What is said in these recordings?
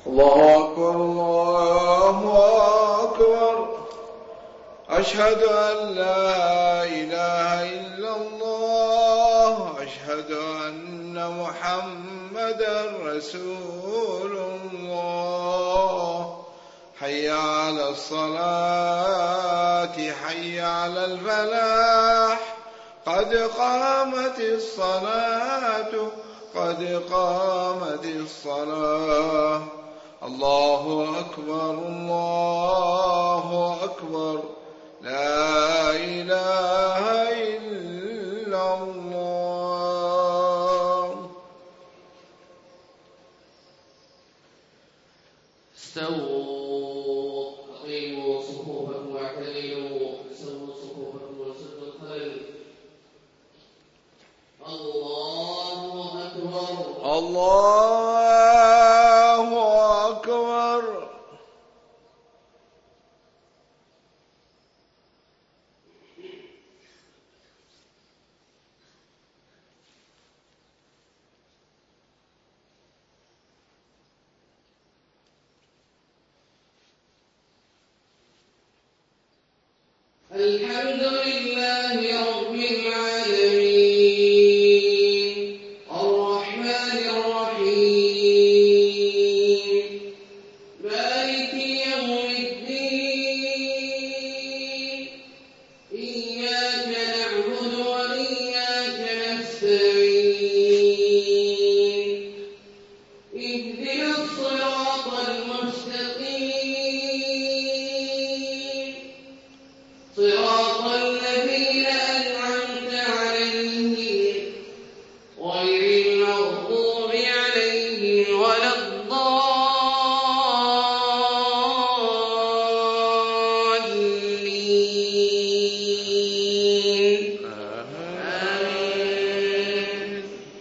الله أكبر الله أكبر. أشهد أن لا إله إلا الله. أشهد أن محمدا رسول الله. حي على الصلاة حي على الفلاح. قد قامت الصلاة قد قامت الصلاة. الله أكبر الله أكبر. لا إله إلا الله. استووا أقيموا صفوفكم واعتدلوا. سووا صفوفكم وسدوا الخلل. الله أكبر الله أكبر. الحمد لله رب العالمين الرحمن الرحيم مالك يوم الدين إياك نعبد وإياك نستعين اهدنا الصراط المستقيم صراط الذين أنعمت عليهم غير المغضوب عليهم ولا الضالين. آمين.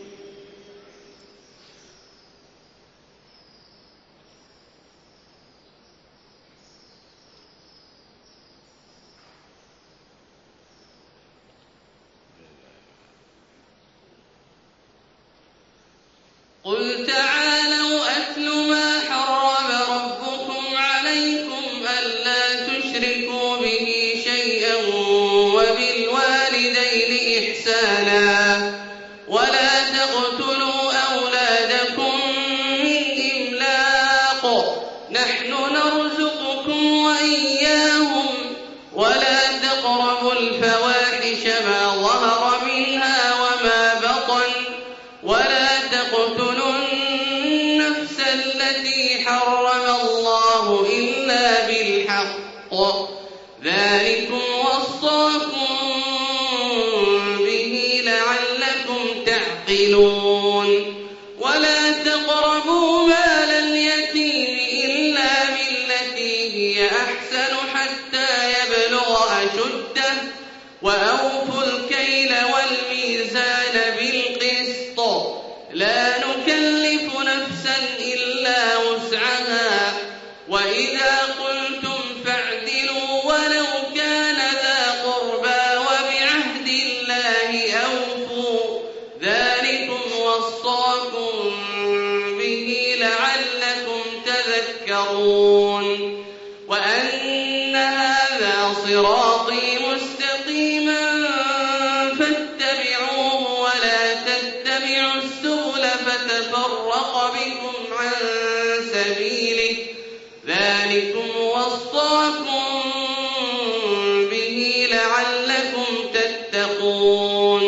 قل تعالوا أتل ما حرم ربكم عليكم ألا تشركوا به شيئا وبالوالدين إحسانا ولا تقتلوا أولادكم من إملاق نحن نرزقكم وإياهم ولا تقربوا الفواحش ما ظهر منها وما بطن ولا تقتلوا النفس التي حرم الله إلا بالحق ذلكم وصاكم به لعلكم تعقلون. ولا تقربوا مال اليتيم إلا بالتي هي أحسن حتى يبلغ أشده وأوفوا الكيل والميزان بالقسط لا نكلف نفسا إلا وسعها وإذا قلتم فاعدلوا ولو كان ذا قربى وبعهد الله أوفوا ذلكم وصاكم به لعلكم تذكرون. وأن هذا صراطي مستقيما فاتبعوه ولا تتبعوا السبل فتفرق بكم عن سبيله ذلكم وصاكم به لعلكم تتقون.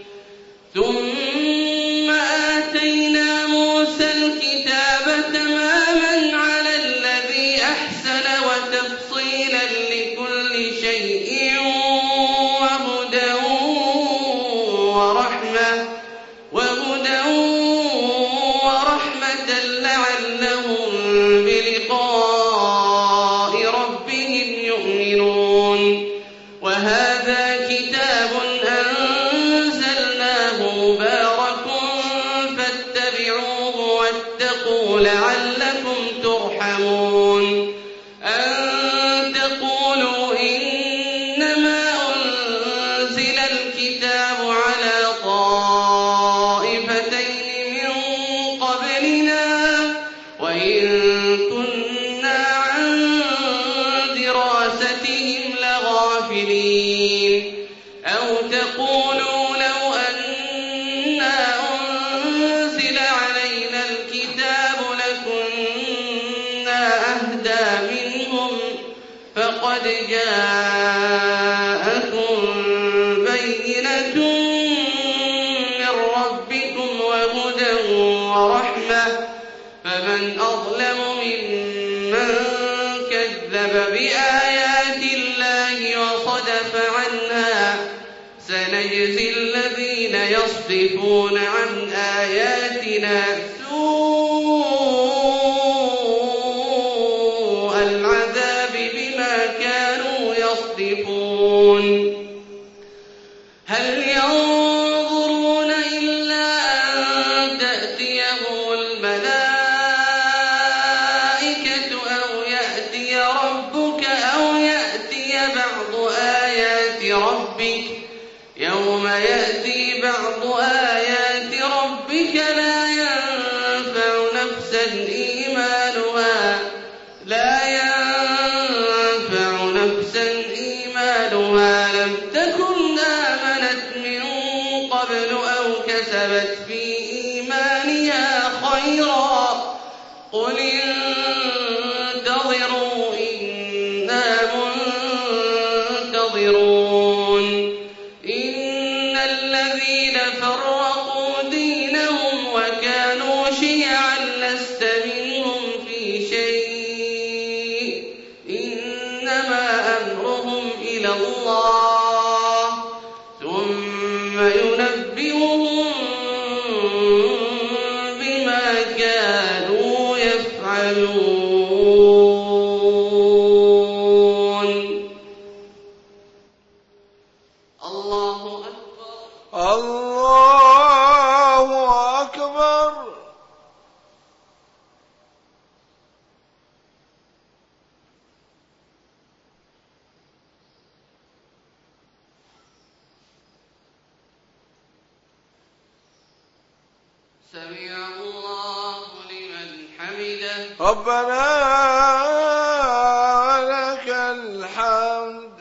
ثم آتينا موسى الكتاب تماما على الذي أحسن وتفصيلا لكل شيء وهدى ورحمة لعلهم بلقاء ربهم يؤمنون. وهذا كتاب أنزلناه مبارك فاتبعوه واتقوا لعلكم ترحمون. أن تقولوا إنما أنزل الكتاب على طائفتين من قبلنا وإن لقد جاءكم بينة من ربكم وهدى ورحمة فمن أظلم ممن كذب بآيات الله وصدف عنها سنجزي الذين يصدفون عن آياتنا سوء العذاب بما كانوا يصدفون هل ينظرون إلا أن تأتيهم الملائكة أو يأتي ربك أو يأتي بعض آيات ربك يوم يأتي بعض آيات ربك لا ينفع نفسا إيمانها لم تكن آمنت من قبل أو كسبت في إيمانها خيرا قل انتظروا إنا منتظرون إن الذين فرقوا دينهم وكانوا شيعا لست منهم في شيء إنما أمرهم إلى الله ثم ينبئهم بما كانوا يفعلون. الله أكبر. الله أكبر. سمع الله لمن حمده. ربنا لك الحمد.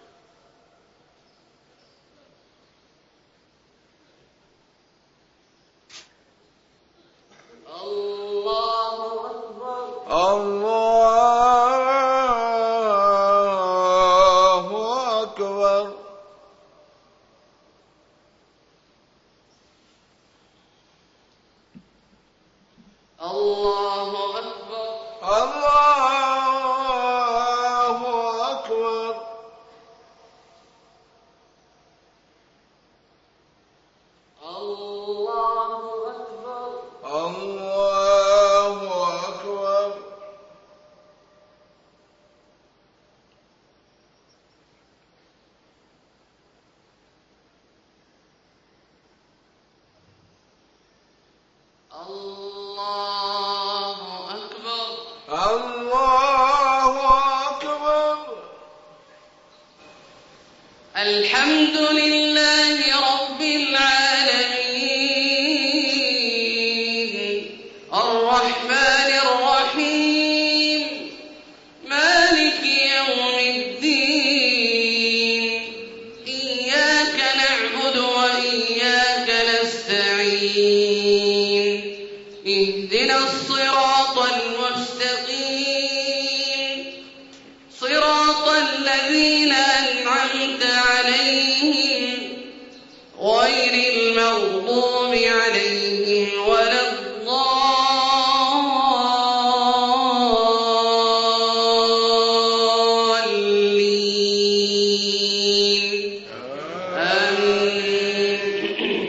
الله أكبر. الله أكبر. الله أكبر. الله أكبر. الله أكبر. الله أكبر. الله أكبر. الله أكبر. الحمد لله رب العالمين الرحمن الرحيم مالك يوم الدين إياك نعبد وإياك نستعين اهدنا الصراط المستقيم صراط الذين أنعمت عليهم غير المغضوب عليهم ولا الضالين آمين.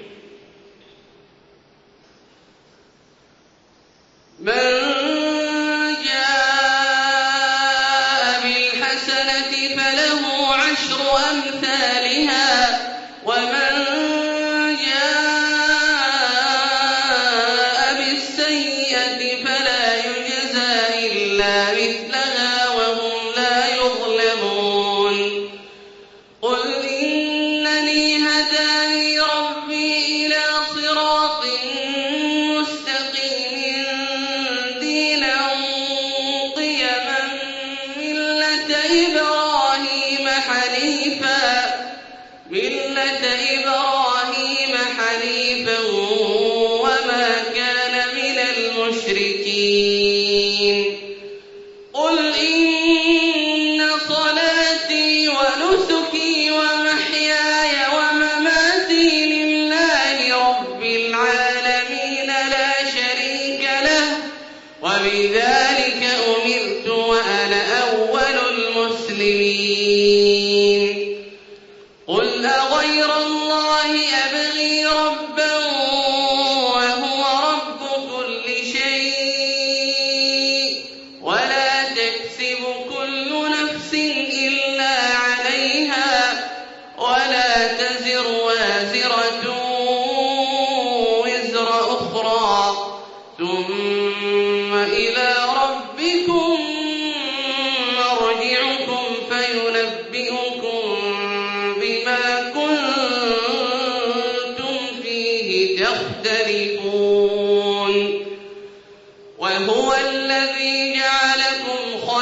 من جاء بالحسنة فله عشر أمثالها ومن جاء بالسيئة فلا يجزى إلا مثلها وهم لا يظلمون. قل إنني هداني ربي إلى صراط مستقيم دينا قيما ملة إبراهيم حنيفا وما كان من المشركين. قل وبذلك أمرت وأنا أول المسلمين قل أغير الله أبغي ربا وهو رب كل شيء ولا تكسب كل نفس إلا عليها ولا تزر وازرة وزر أخرى ثم إلى ربكم مرجعكم فينبئكم بما كنتم فيه تختلفون وهو الذي جعلكم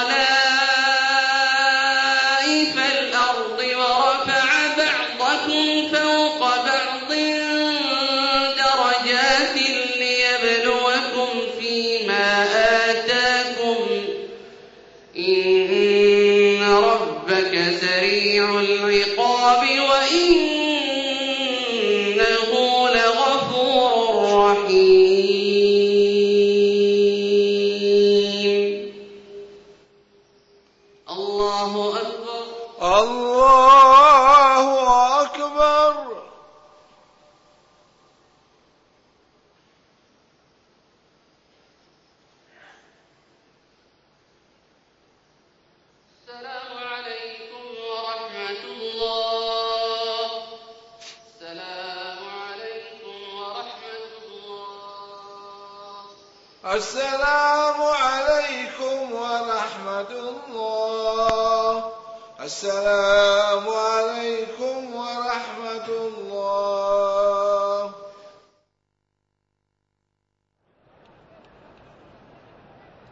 خلائف الأرض ورفع بعضكم فوق بعض درجات ليبلوكم فيما آتاكم إن ربك سريع العقاب وإنه لغفور رحيم الله أكبر الله أكبر. السلام عليكم ورحمة الله. السلام عليكم ورحمة الله. السلام عليكم ورحمة الله. السلام عليكم ورحمة